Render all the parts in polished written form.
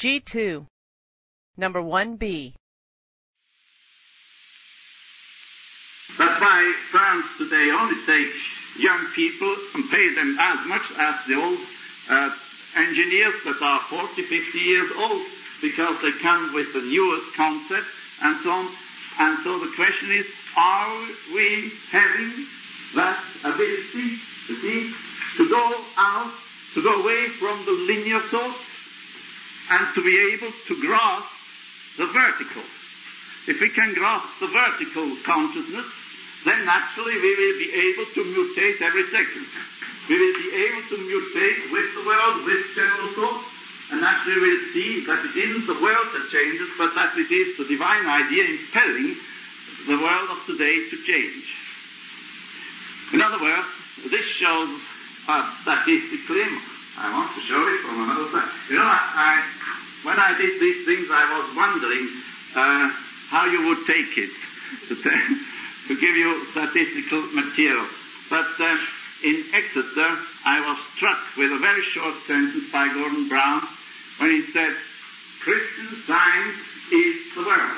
G2, number 1B. That's why France today only take young people and pay them as much as the old engineers that are 40, 50 years old, because they come with the newest concept and so on. And so the question is, are we having that ability, you see, to go out, to go away from the linear thought and to be able to grasp the vertical? If we can grasp the vertical consciousness, then naturally we will be able to mutate every second. We will be able to mutate with the world, with general thought, and naturally we'll see that it isn't the world that changes, but that it is the divine idea impelling the world of today to change. In other words, this shows statistically, I want to show it from another side. You know, when I did these things, I was wondering how you would take it, to give you statistical material. But in Exeter, I was struck with a very short sentence by Gordon Brown when he said, Christian Science is the world.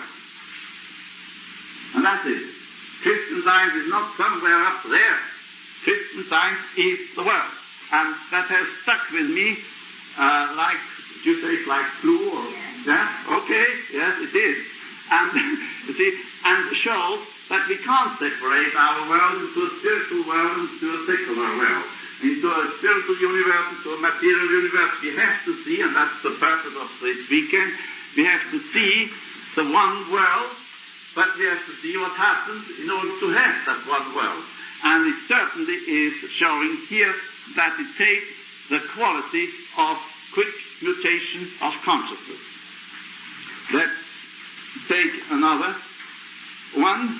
And that's it. Christian Science is not somewhere up there. Christian Science is the world. And that has stuck with me like, you say it's like glue or... Yeah? Okay, yes, it is. And, you see, and shows that we can't separate our world into a spiritual world and into a secular world, into a spiritual universe, into a material universe. We have to see, and that's the purpose of this weekend, we have to see the one world, but we have to see what happens in order to have that one world. And it certainly is showing here that it takes the quality of quick mutation of consciousness. Let's take another one.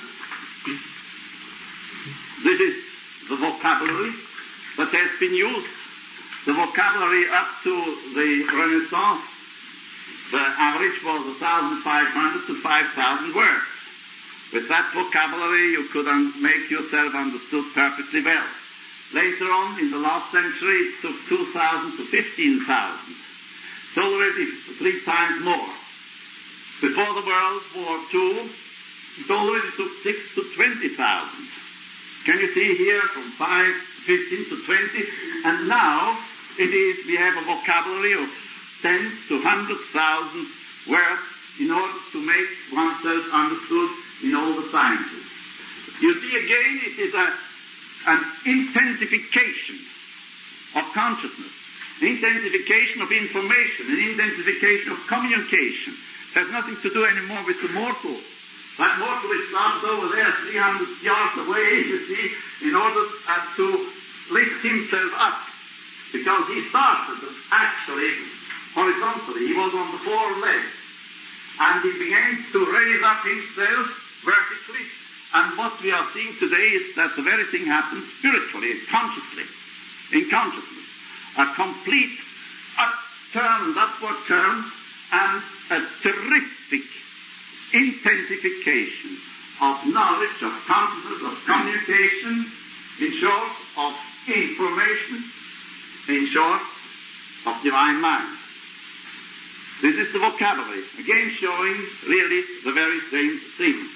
This is the vocabulary that has been used. The vocabulary up to the Renaissance, the average was 1,500 to 5,000 words. With that vocabulary, you could make yourself understood perfectly well. Later on, in the last century, it took 2,000 to 15,000. So already 3 times more. Before the World War II, it already took 6 to 20,000. Can you see here from 5, 15 to 20? And now we have a vocabulary of 10 to 100,000 words in order to make oneself understood in all the sciences. You see again, it is an intensification of consciousness, an intensification of information, an intensification of communication. It has nothing to do anymore with the mortal. That mortal is started over there 300 yards away, you see, in order to lift himself up. Because he started actually horizontally. He was on the 4 legs. And he began to raise up himself vertically. And what we are seeing today is that the very thing happens spiritually, consciously, in consciousness. A complete upward turn, and a terrific intensification of knowledge, of consciousness, of communication, in short, of information, in short, of divine mind. This is the vocabulary, again showing really the very same thing.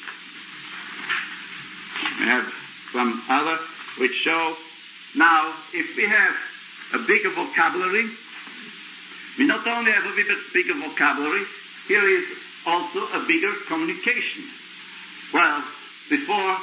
We have some other which show, now, if we have a bigger vocabulary, we not only have a bigger vocabulary, here is also a bigger communication. Well, before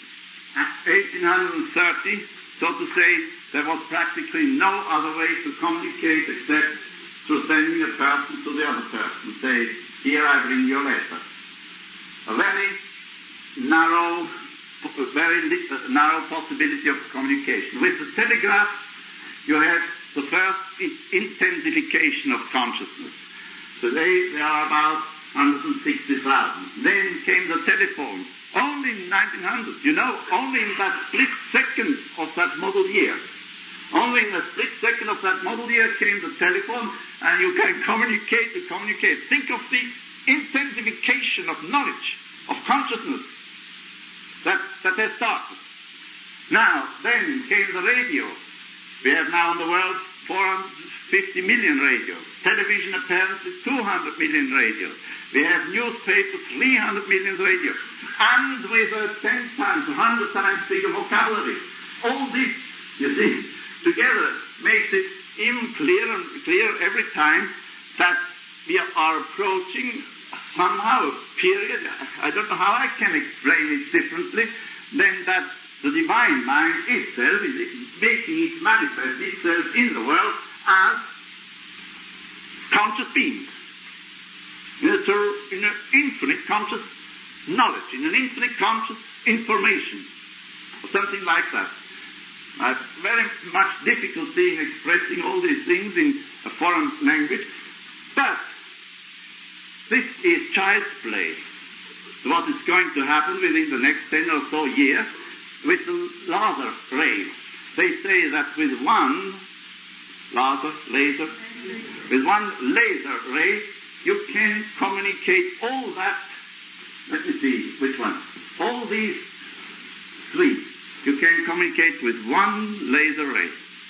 1830, so to say, there was practically no other way to communicate except through sending a person to the other person. Say, here I bring your letter. A very narrow possibility of communication. With the telegraph, you had the first intensification of consciousness. Today there are about 160,000. Then came the telephone. Only in 1900, only in that split second of that model year. Only in the split second of that model year came the telephone, and you can communicate. Think of the intensification of knowledge, of consciousness that has started. Now, then came the radio. We have now in the world 450 million radios. Television apparently 200 million radios. We have newspapers, 300 million radios. And with a 10 times, 100 times bigger vocabulary. All this, you see, together makes it even clearer every time that we are approaching somehow a period, I don't know how I can explain it differently, than that the divine mind itself is making it manifest itself in the world as conscious beings. In an infinite conscious knowledge, in an infinite conscious information, or something like that. I have very much difficulty in expressing all these things in a foreign language, but this is child's play. What is going to happen within the next 10 or so years with the laser rays. They say that with one laser ray, you can communicate all that. Let me see, which one? All these three. You can communicate with one laser ray.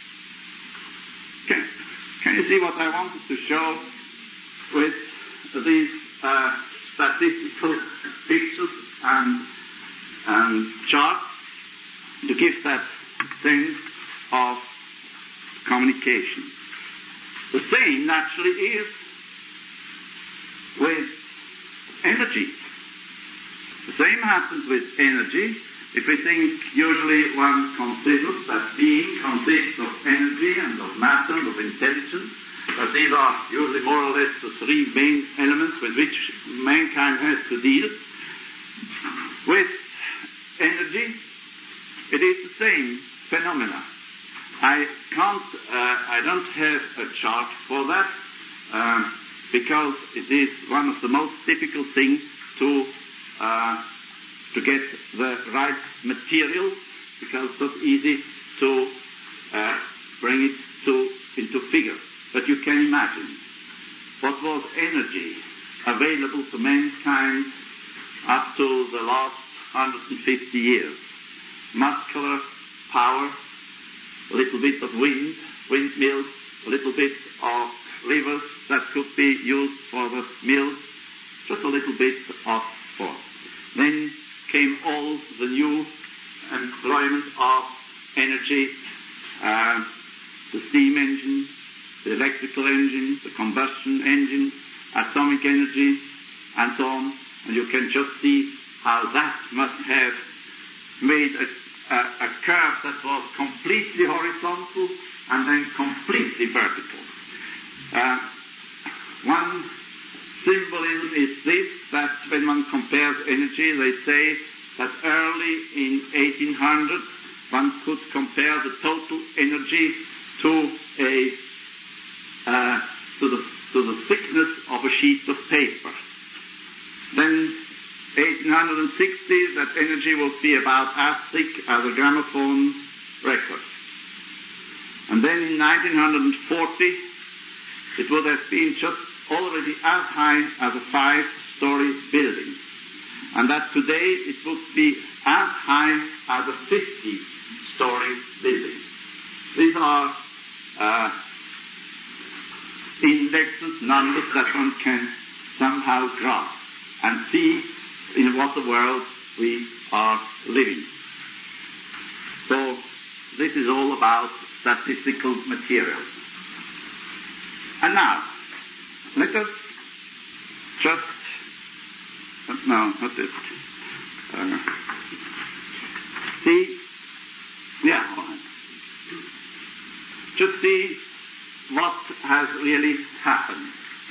Can you see what I wanted to show with these statistical pictures and charts to give that sense of communication? The same naturally is with energy. The same happens with energy. If we think, usually one considers that being consists of energy and of matter and of intelligence, that these are usually more or less the three main elements with which mankind has to deal. With energy, it is the same phenomena. I don't have a chart for that, because it is one of the most difficult things to get the right material, because it's not easy to bring it into figures. But you can imagine what was energy available to mankind up to the last 150 years. Muscular power, a little bit of windmills, a little bit of rivers that could be used for the mills, just a little bit of force. Then came all the new employment of energy, the steam engine, the electrical engine, the combustion engine, atomic energy, and so on. And you can just see how that must have made a curve that was completely horizontal and then completely vertical. One symbolism is this, that when one compares energy, they say that early in 1800 one could compare the total energy to the thickness of a sheet of paper. Then 1860, that energy would be about as thick as a gramophone record. And then in 1940, it would have been just already as high as a 5-story building. And that today it would be as high as a 50-story building. These are indexes, numbers that one can somehow grasp and see in what the world we are living. So this is all about statistical materials. And now, let us just, no, not this, see, yeah, all right. Just see what has really happened.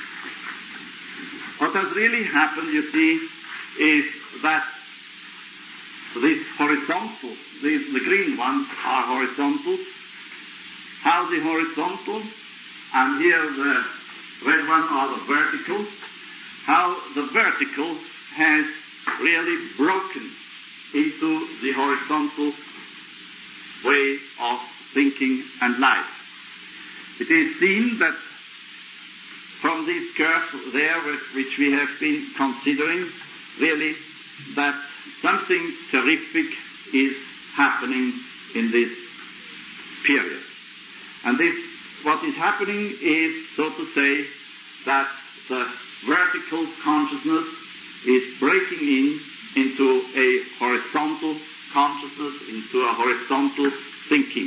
What has really happened, you see, is that these horizontal, the green ones are horizontal. How the horizontal, and here the red one are the vertical. How the vertical has really broken into the horizontal way of thinking and life. It is seen that from these curves there, which we have been considering, really that something terrific is happening in this period. And this what is happening is, so to say, that the vertical consciousness is breaking into a horizontal consciousness, into a horizontal thinking.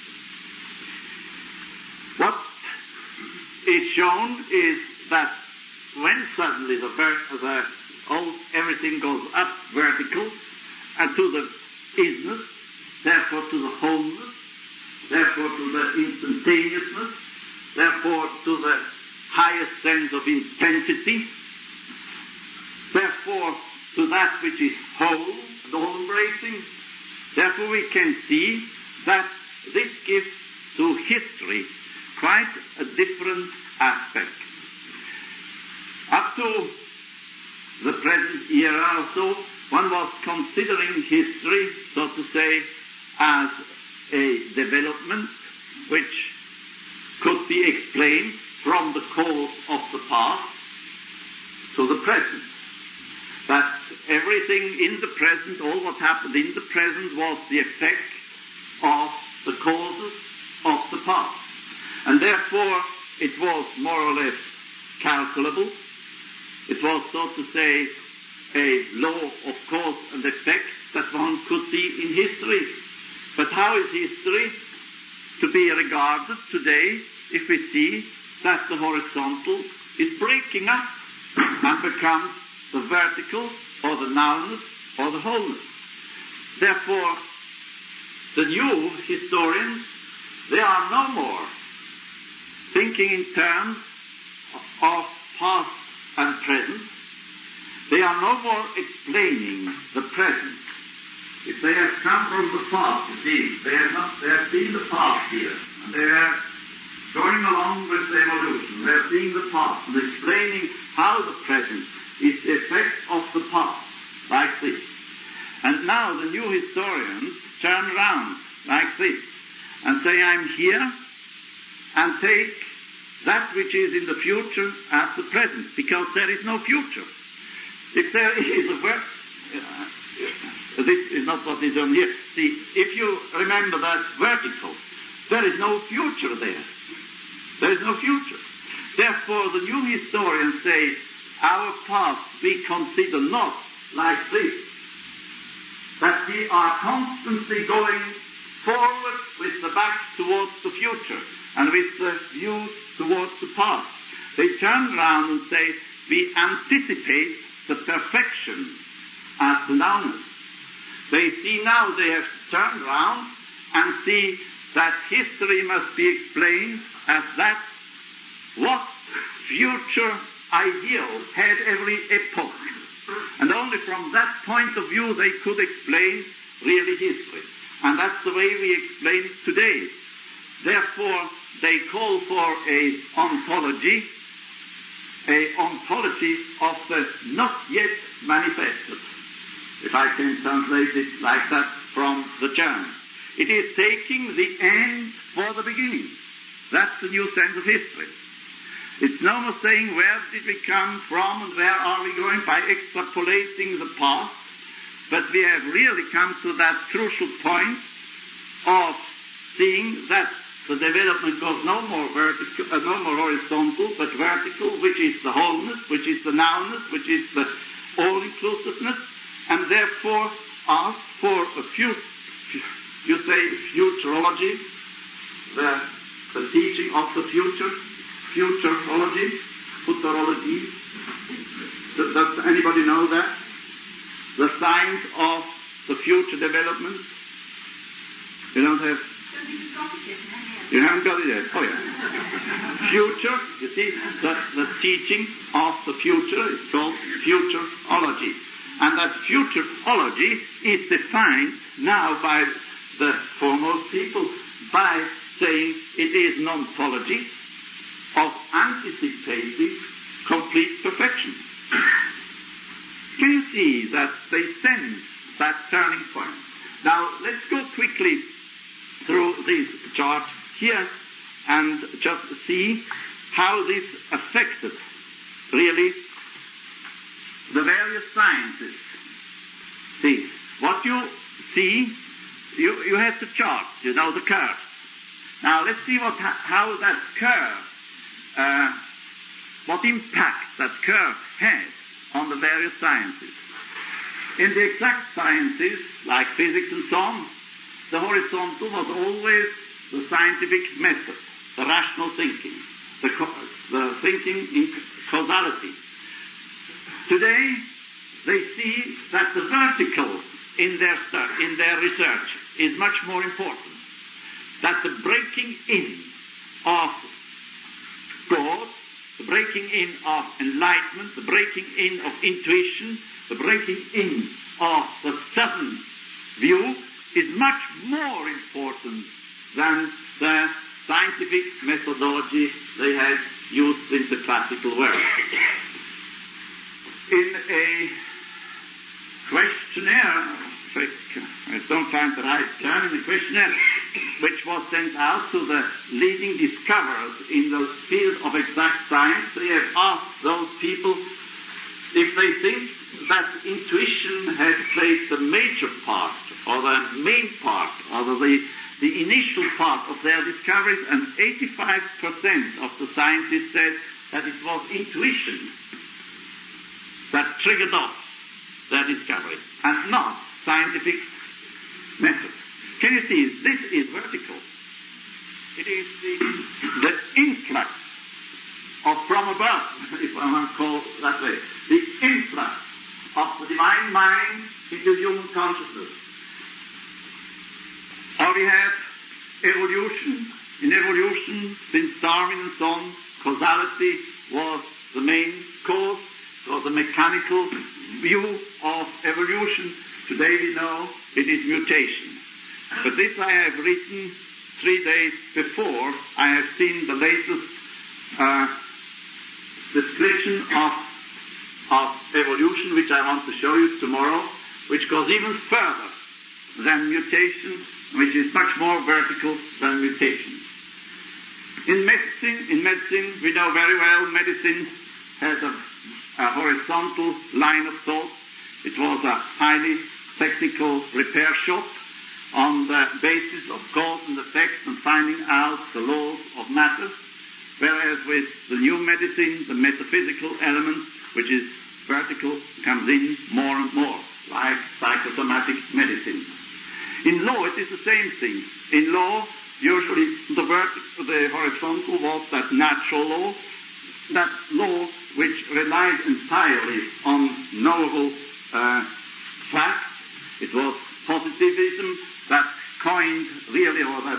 What is shown is that when suddenly everything goes up vertical and to the isness, therefore to the wholeness, therefore to the instantaneousness, therefore to the highest sense of intensity, therefore to that which is whole and all-embracing, therefore we can see that this gives to history quite a different aspect. Up to the present era or so, one was considering history, so to say, as a development which could be explained from the course of the past to the present. That everything in the present, all what happened in the present, was the effect of the causes of the past. And therefore it was more or less calculable. It was, so to say, a law of cause and effect that one could see in history. But how is history to be regarded today if we see that the horizontal is breaking up and becomes the vertical or the nowness or the wholeness? Therefore, the new historians, they are no more thinking in terms of past and present. They are no more explaining the present. If they have come from the past, you see, they have seen the past here, and they are going along with the evolution. They are seeing the past and explaining how the present is the effect of the past, like this. And now the new historians turn around like this and say, I'm here, and take that which is in the future as the present, because there is no future. If there is a word, this is not what is on here. See, if you remember that vertical, there is no future there. There is no future. Therefore, the new historians say, our past we consider not like this, that we are constantly going forward with the back towards the future and with the view towards the past. They turn around and say, we anticipate the perfection as the nowness. They see now, they have turned around and see that history must be explained as that what future ideal had every epoch. And only from that point of view they could explain really history. And that's the way we explain it today. Therefore, they call for a ontology of the not yet manifested, if I can translate it like that from the German. It is taking the end for the beginning. That's the new sense of history. It's no more saying where did we come from and where are we going by extrapolating the past, but we have really come to that crucial point of seeing that the development goes no more vertical, no more horizontal, but vertical, which is the wholeness, which is the nowness, which is the all-inclusiveness, and therefore ask for a you say futurology, the teaching of the future, futurology, futurology. Does anybody know that? The science of the future development. You don't have. You haven't got it yet? Oh, yeah. Future, you see, the teaching of the future is called futurology. And that futurology is defined now by the foremost people by saying it is an ontology of anticipating complete perfection. Can you see that they sense that turning point? Now, let's go quickly through this chart here and just see how this affected really the various sciences. See, what you see, you have the charts, you know, the curves. Now let's see how that curve, what impact that curve has on the various sciences. In the exact sciences, like physics and so on, the horizontal was always the scientific method, the rational thinking, the thinking in causality. Today, they see that the vertical in their research is much more important. That the breaking in of God, the breaking in of enlightenment, the breaking in of intuition, the breaking in of the sudden view is much more important than the scientific methodology they had used in the classical world. In a questionnaire, I don't find the right term, in the questionnaire which was sent out to the leading discoverers in the field of exact science, they have asked those people if they think that intuition has played the major part, or the main part, or the initial part of their discoveries, and 85% of the scientists said that it was intuition that triggered off their discovery, and not scientific method. Can you see, this is vertical. It is the influx of from above, if I want to call it that way, the influx of the divine mind into human consciousness. Or we have evolution. In evolution, since Darwin and so on, causality was the main cause. It was a mechanical view of evolution. Today we know it is mutation. But this I have written 3 days before I have seen the latest description of evolution, which I want to show you tomorrow, which goes even further than mutation, which is much more vertical than mutation. In medicine, we know very well medicine has a horizontal line of thought. It was a highly technical repair shop on the basis of cause and effect and finding out the laws of matter, whereas with the new medicine, the metaphysical element, which is vertical, comes in more and more, like psychosomatic medicine. In law, it is the same thing. In law, usually the horizontal was that natural law, that law which relied entirely on knowable facts. It was positivism that coined really, or that,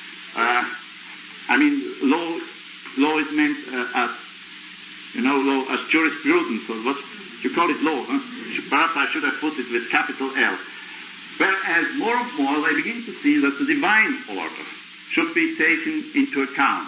law is meant as, law as jurisprudence, or what you call it law, huh? Perhaps I should have put it with capital L. Whereas more and more they begin to see that the divine order should be taken into account.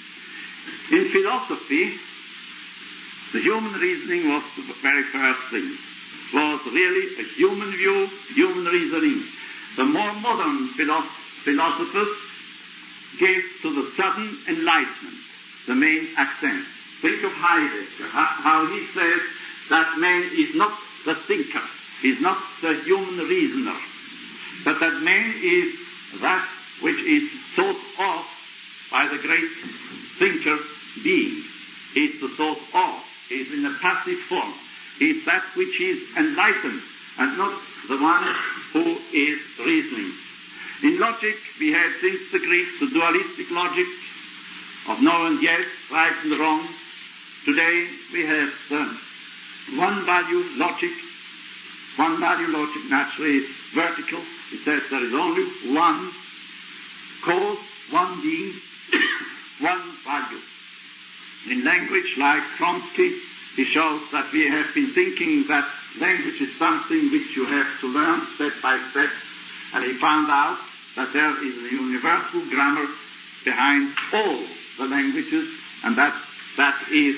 In philosophy, the human reasoning was the very first thing. It was really a human view, human reasoning. The more modern philosophers gave to the sudden enlightenment the main accent. Think of Heidegger, how he says that man is not the thinker, is not the human reasoner, but that man is that which is thought of by the great thinker being. He is the thought of. He is in a passive form. He is that which is enlightened, and not the one who is reasoning. In logic, we had since the Greeks the dualistic logic of no and yes, right and wrong. Today we have the one-value logic. One-value logic naturally is vertical. It says there is only one cause, one being, one value. In language, like Chomsky, he shows that we have been thinking that language is something which you have to learn step by step, and he found out that there is a universal grammar behind all the languages, and that is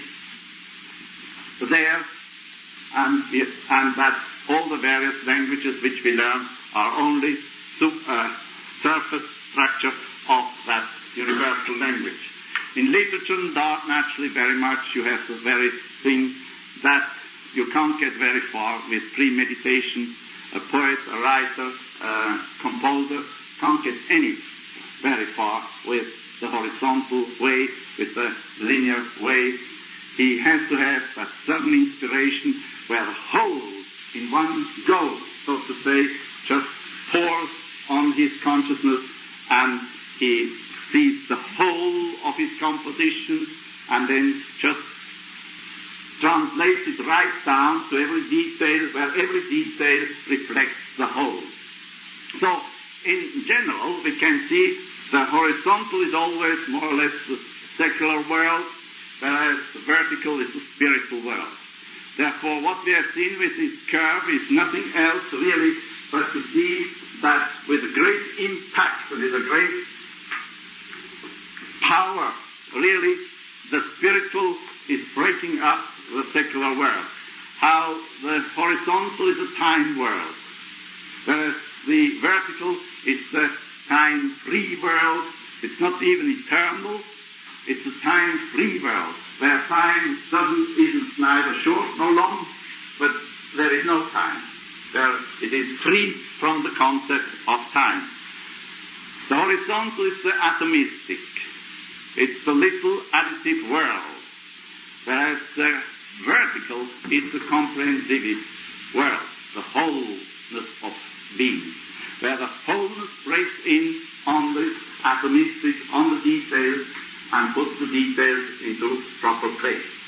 there, and that all the various languages which we learn are only surface structure of that universal language. In literature and art, naturally, very much you have the very thing that you can't get very far with premeditation. A poet, a writer, a composer can't get any very far with the horizontal way with the linear way. He has to have a sudden inspiration where the whole in one go, so to say, just pours on his consciousness, and he sees the whole of his composition and then just translates it right down to every detail, where every detail reflects the whole. So, in general, we can see the horizontal is always more or less the secular world, whereas the vertical is the spiritual world. Therefore, what we have seen with this curve is nothing else really but to see that with a great impact, with a great power, really, the spiritual is breaking up the secular world. How the horizontal is a time world, whereas the vertical is the time-free world. It's not even eternal. It's a time-free world, where time isn't neither short nor long, but there is no time. There it is free from the concept of time. The horizontal is the atomistic. It's the little additive world, whereas the vertical is the comprehensive world, the wholeness of being, where the wholeness breaks in on the atomistic, on the details, and puts the details into proper place.